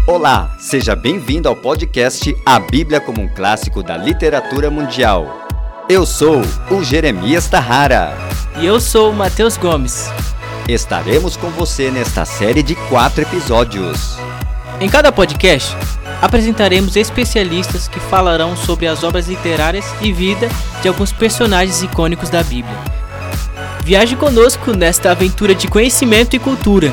Olá, seja bem-vindo ao podcast A Bíblia como um Clássico da Literatura Mundial. Eu sou o Jeremias Tahara. E eu sou o Matheus Gomes. Estaremos com você nesta série de 4 episódios. Em cada podcast, apresentaremos especialistas que falarão sobre as obras literárias e vida de alguns personagens icônicos da Bíblia. Viaje conosco nesta aventura de conhecimento e cultura.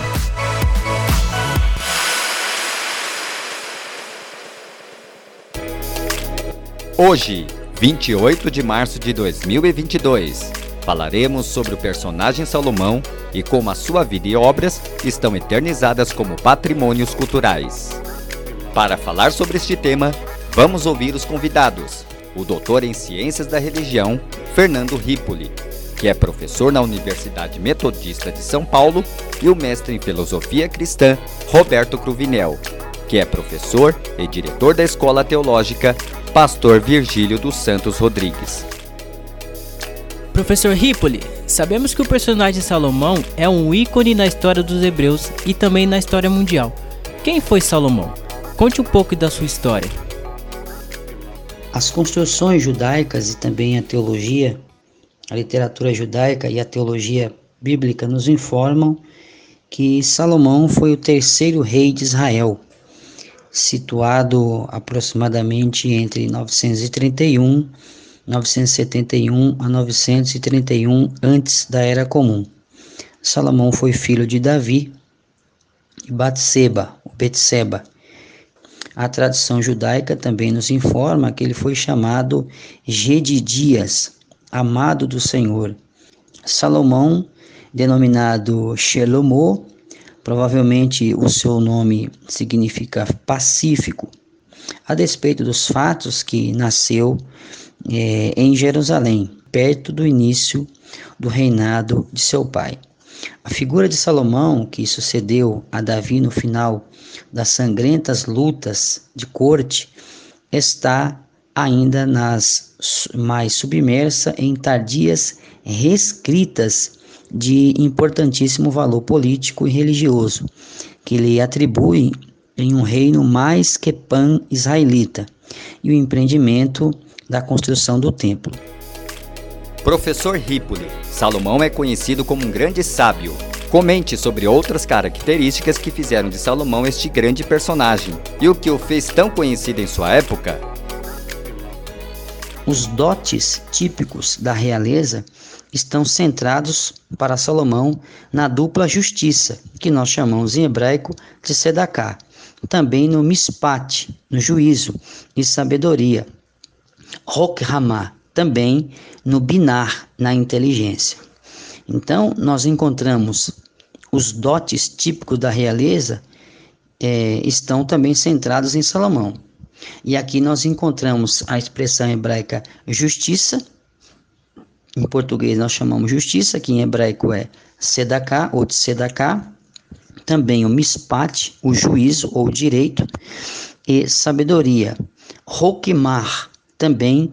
Hoje, 28 de março de 2022, falaremos sobre o personagem Salomão e como a sua vida e obras estão eternizadas como patrimônios culturais. Para falar sobre este tema, vamos ouvir os convidados: o doutor em Ciências da Religião, Fernando Ripoli, que é professor na Universidade Metodista de São Paulo, e o mestre em Filosofia Cristã, Roberto Cruvinel, que é professor e diretor da Escola Teológica Pastor Virgílio dos Santos Rodrigues. Professor Ripoli, sabemos que o personagem Salomão é um ícone na história dos hebreus e também na história mundial. Quem foi Salomão? Conte um pouco da sua história. As construções judaicas e também a teologia, a literatura judaica e a teologia bíblica nos informam que Salomão foi o terceiro rei de Israel, situado aproximadamente entre 971 a 931 antes da Era Comum. Salomão foi filho de Davi e Batseba. A tradição judaica também nos informa que ele foi chamado Gedidias, amado do Senhor. Salomão, denominado Shelomo, provavelmente o seu nome significa pacífico, a despeito dos fatos que nasceu em Jerusalém, perto do início do reinado de seu pai. A figura de Salomão, que sucedeu a Davi no final das sangrentas lutas de corte, está ainda mais submersa em tardias reescritas de importantíssimo valor político e religioso, que lhe atribui em um reino mais que pan-israelita, e o empreendimento da construção do templo. Professor Ripoli, Salomão é conhecido como um grande sábio. Comente sobre outras características que fizeram de Salomão este grande personagem e o que o fez tão conhecido em sua época. Os dotes típicos da realeza estão centrados para Salomão na dupla justiça, que nós chamamos em hebraico de Sedaká, também no Mispat, no juízo, e sabedoria, Hokhamah, também no Binar, na inteligência. Então, nós encontramos os dotes típicos da realeza estão também centrados em Salomão. E aqui nós encontramos a expressão hebraica justiça. Em português nós chamamos justiça, que em hebraico é Sedaká ou Tzedaká. Também o Mispat, o juízo ou direito, e sabedoria. Hokmah, também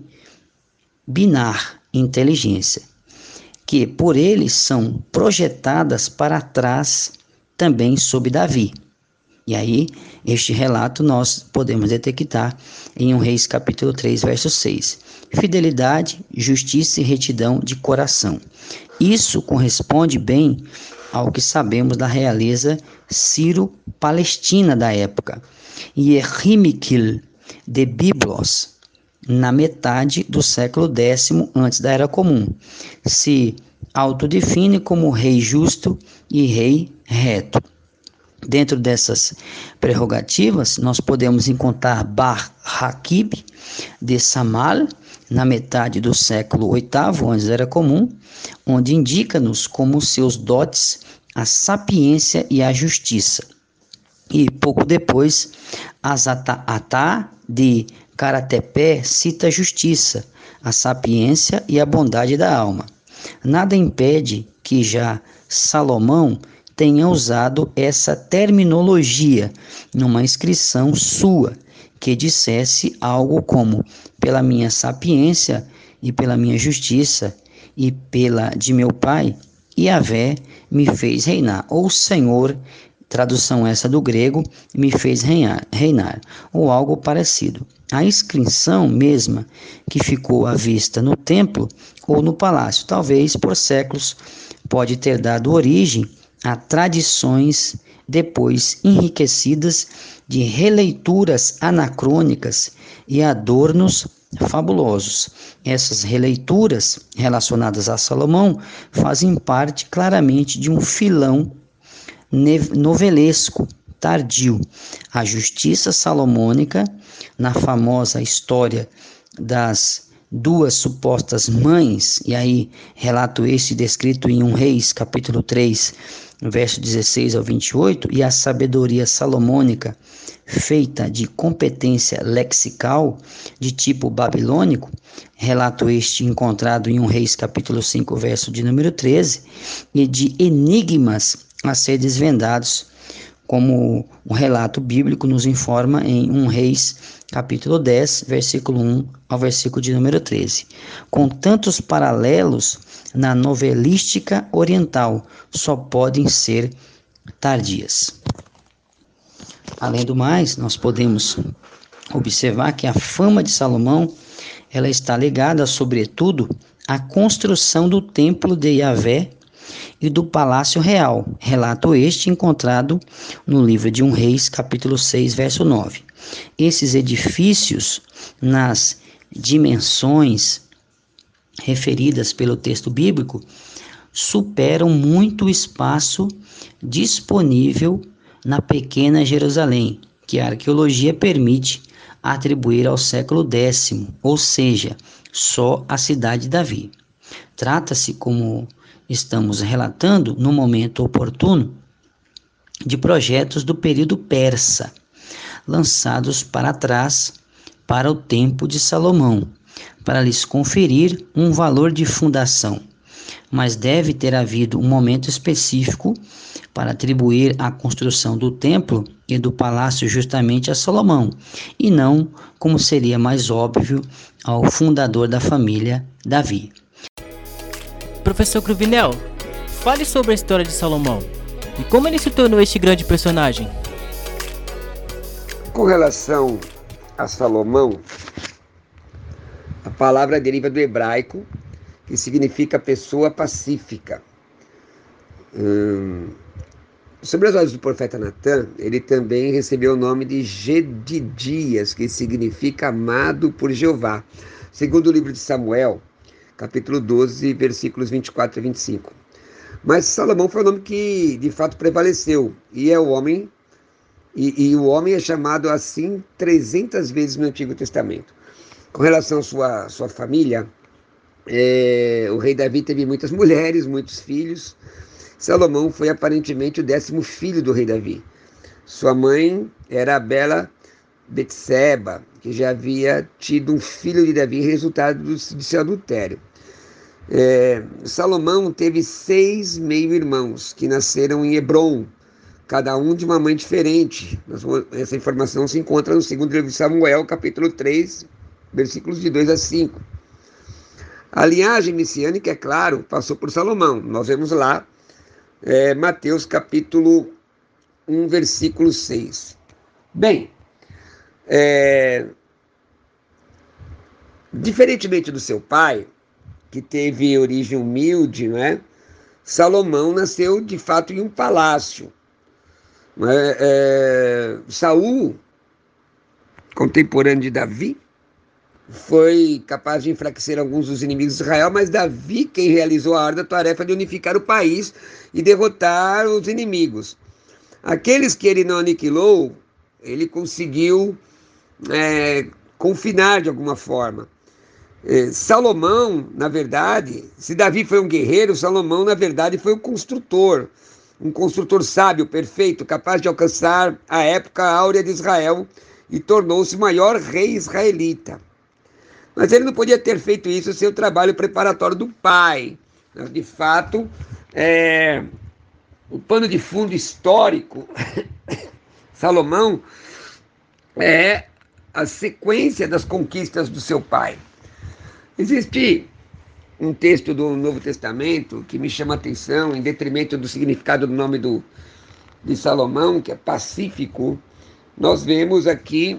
Binar, inteligência, que por eles são projetadas para trás também sob Davi. E aí, este relato nós podemos detectar em 1 Reis capítulo 3, verso 6. Fidelidade, justiça e retidão de coração. Isso corresponde bem ao que sabemos da realeza Ciro-Palestina da época. Yehimikil de Biblos, na metade do século X antes da Era Comum, se autodefine como rei justo e rei reto. Dentro dessas prerrogativas, nós podemos encontrar Bar-Hakib de Samal, na metade do século VIII, antes da Era Comum, onde indica-nos como seus dotes a sapiência e a justiça. E pouco depois, Azatá de Karatepé cita a justiça, a sapiência e a bondade da alma. Nada impede que já Salomão tenha usado essa terminologia numa inscrição sua, que dissesse algo como: pela minha sapiência e pela minha justiça e pela de meu pai, Yahvé me fez reinar, ou o Senhor Tradução essa do grego, me fez reinar, ou algo parecido. A inscrição mesma que ficou à vista no templo ou no palácio, talvez por séculos, pode ter dado origem a tradições depois enriquecidas de releituras anacrônicas e adornos fabulosos. Essas releituras relacionadas a Salomão fazem parte claramente de um filão novelesco tardio. A justiça salomônica, na famosa história das duas supostas mães, e aí relato este descrito em 1 Reis, capítulo 3, verso 16 ao 28, e a sabedoria salomônica, feita de competência lexical de tipo babilônico, relato este encontrado em 1 Reis, capítulo 5, verso de número 13, e de enigmas a ser desvendados, como o relato bíblico nos informa em 1 Reis, capítulo 10, versículo 1 ao versículo de número 13. Com tantos paralelos na novelística oriental, só podem ser tardias. Além do mais, nós podemos observar que a fama de Salomão, ela está ligada, sobretudo, à construção do templo de Yahvé e do palácio real, relato este encontrado no livro de 1 Reis, capítulo 6, verso 9. Esses edifícios, nas dimensões referidas pelo texto bíblico, superam muito o espaço disponível na pequena Jerusalém, que a arqueologia permite atribuir ao século X, ou seja, só a cidade de Davi. Trata-se, como estamos relatando, no momento oportuno, de projetos do período persa, lançados para trás para o tempo de Salomão, para lhes conferir um valor de fundação. Mas deve ter havido um momento específico para atribuir a construção do templo e do palácio justamente a Salomão, e não, como seria mais óbvio, ao fundador da família, Davi. Professor Cruvinel, fale sobre a história de Salomão e como ele se tornou este grande personagem. Com relação a Salomão, a palavra deriva do hebraico, que significa pessoa pacífica. Sobre as ordens do profeta Natã, ele também recebeu o nome de Gedidias, que significa amado por Jeová, segundo o livro de Samuel, capítulo 12, versículos 24 e 25. Mas Salomão foi o nome que de fato prevaleceu, e é o homem, e o homem é chamado assim 300 vezes no Antigo Testamento. Com relação à sua família, o rei Davi teve muitas mulheres, muitos filhos. Salomão foi aparentemente o 10º filho do rei Davi. Sua mãe era a bela Betseba, que já havia tido um filho de Davi, resultado de seu adultério. Salomão teve 6 meio-irmãos, que nasceram em Hebrom, cada um de uma mãe diferente. Essa informação se encontra no 2º livro de Samuel, capítulo 3, versículos de 2 a 5. A linhagem messiânica, é claro, passou por Salomão. Nós vemos lá, Mateus capítulo 1, versículo 6. Bem, diferentemente do seu pai, que teve origem humilde, Salomão nasceu de fato em um palácio. Saul, contemporâneo de Davi, foi capaz de enfraquecer alguns dos inimigos de Israel, mas Davi quem realizou a árdua tarefa de unificar o país e derrotar os inimigos. Aqueles que ele não aniquilou, ele conseguiu confinar de alguma forma. Salomão, na verdade, se Davi foi um guerreiro, Salomão, na verdade, foi um construtor sábio, perfeito, capaz de alcançar a época áurea de Israel e tornou-se o maior rei israelita. Mas ele não podia ter feito isso sem o trabalho preparatório do pai. De fato, o pano de fundo histórico, Salomão, é a sequência das conquistas do seu pai. Existe um texto do Novo Testamento que me chama a atenção, em detrimento do significado do nome do de Salomão, que é pacífico, nós vemos aqui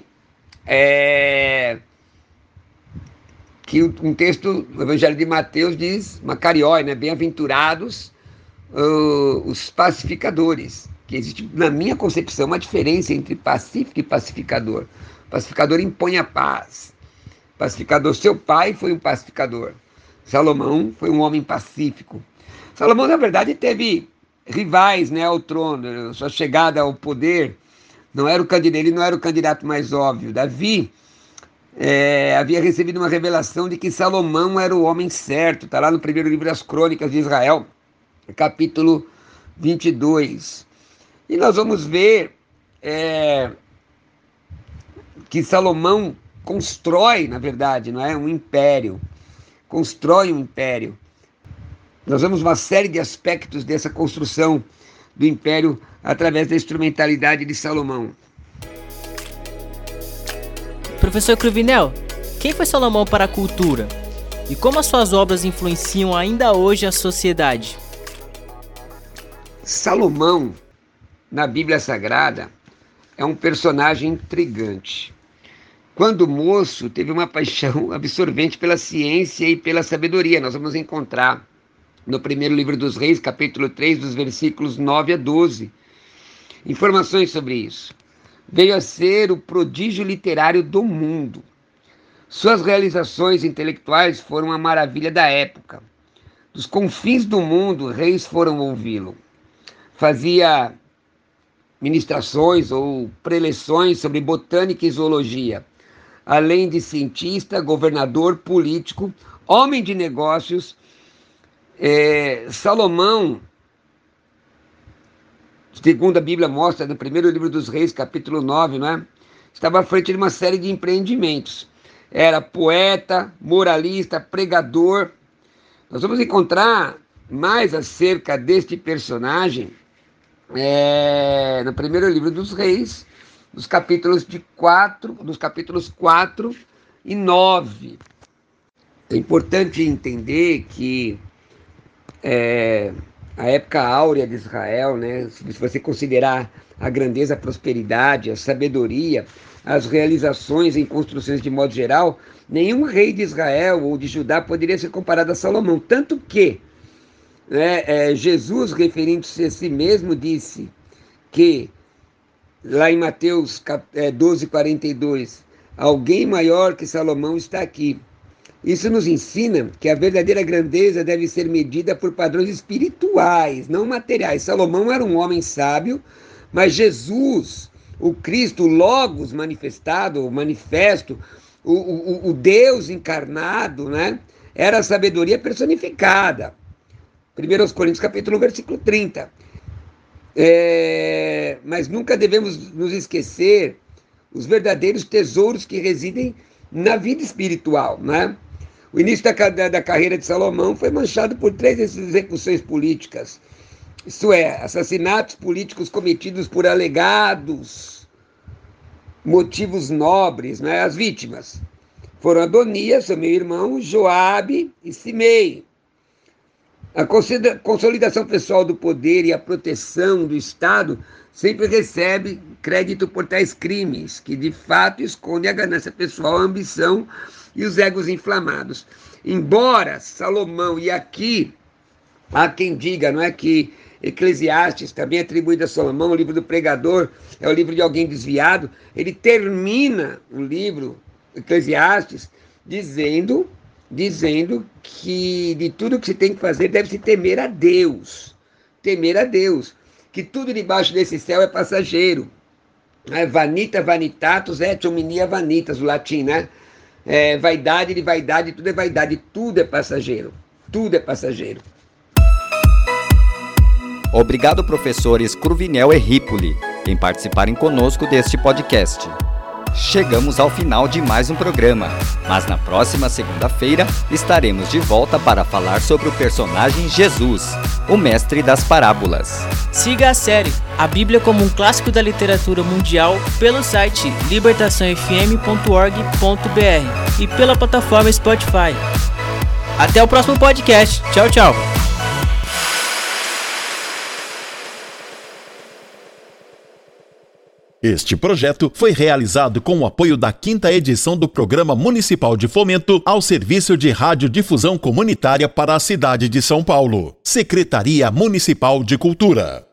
que um texto do Evangelho de Mateus diz, Macarioi, né? Bem-aventurados os pacificadores, que existe, na minha concepção, uma diferença entre pacífico e pacificador. O pacificador impõe a paz. O pacificador, seu pai foi um pacificador. Salomão foi um homem pacífico. Salomão, na verdade, teve rivais, né, ao trono. Sua chegada ao poder, ele não era o candidato mais óbvio. Davi havia recebido uma revelação de que Salomão era o homem certo. Está lá no primeiro livro das Crônicas de Israel, capítulo 22. E nós vamos ver que Salomão constrói, na verdade, não é, um império. Constrói um império. Nós vemos uma série de aspectos dessa construção do império através da instrumentalidade de Salomão. Professor Cruvinel, quem foi Salomão para a cultura? E como as suas obras influenciam ainda hoje a sociedade? Salomão, na Bíblia Sagrada, é um personagem intrigante. Quando moço, teve uma paixão absorvente pela ciência e pela sabedoria. Nós vamos encontrar no primeiro livro dos Reis, capítulo 3, dos versículos 9 a 12, informações sobre isso. Veio a ser o prodígio literário do mundo. Suas realizações intelectuais foram a maravilha da época. Dos confins do mundo, reis foram ouvi-lo. Fazia ministrações ou preleções sobre botânica e zoologia. Além de cientista, governador, político, homem de negócios, Salomão, segundo a Bíblia mostra, no primeiro livro dos Reis, capítulo 9, não é? Estava à frente de uma série de empreendimentos. Era poeta, moralista, pregador. Nós vamos encontrar mais acerca deste personagem no primeiro livro dos Reis, dos capítulos 4 e 9. É importante entender que a época áurea de Israel, né, se você considerar a grandeza, a prosperidade, a sabedoria, as realizações em construções de modo geral, nenhum rei de Israel ou de Judá poderia ser comparado a Salomão. Tanto que Jesus, referindo-se a si mesmo, disse que, lá em Mateus 12:42, alguém maior que Salomão está aqui. Isso nos ensina que a verdadeira grandeza deve ser medida por padrões espirituais, não materiais. Salomão era um homem sábio, mas Jesus, o Cristo, o Logos manifestado, o manifesto, o Deus encarnado, né, era a sabedoria personificada. 1 Coríntios capítulo 1, versículo 30. Mas nunca devemos nos esquecer os verdadeiros tesouros que residem na vida espiritual, né? O início da carreira de Salomão foi manchado por 3 execuções políticas, isto é, assassinatos políticos cometidos por alegados motivos nobres, né? As vítimas foram Adonias, seu meio-irmão, Joabe e Simei. A consolidação pessoal do poder e a proteção do Estado sempre recebe crédito por tais crimes, que de fato escondem a ganância pessoal, a ambição e os egos inflamados. Embora Salomão, e aqui há quem diga, não é, que Eclesiastes, também atribuído a Salomão, o livro do pregador, é o livro de alguém desviado, ele termina o livro Eclesiastes dizendo que de tudo que se tem que fazer deve-se temer a Deus, que tudo debaixo desse céu é passageiro. Vanita vanitatus et hominia vanitas, o latim, né? Vaidade de vaidade, tudo é vaidade, tudo é passageiro, tudo é passageiro. Obrigado, professores Cruvinel e Ripoli, em participarem conosco deste podcast. Chegamos ao final de mais um programa, mas na próxima segunda-feira estaremos de volta para falar sobre o personagem Jesus, o mestre das parábolas. Siga a série A Bíblia como um Clássico da Literatura Mundial pelo site libertaçãofm.org.br e pela plataforma Spotify. Até o próximo podcast. Tchau, tchau. Este projeto foi realizado com o apoio da 5ª edição do Programa Municipal de Fomento ao Serviço de Radiodifusão Comunitária para a cidade de São Paulo. Secretaria Municipal de Cultura.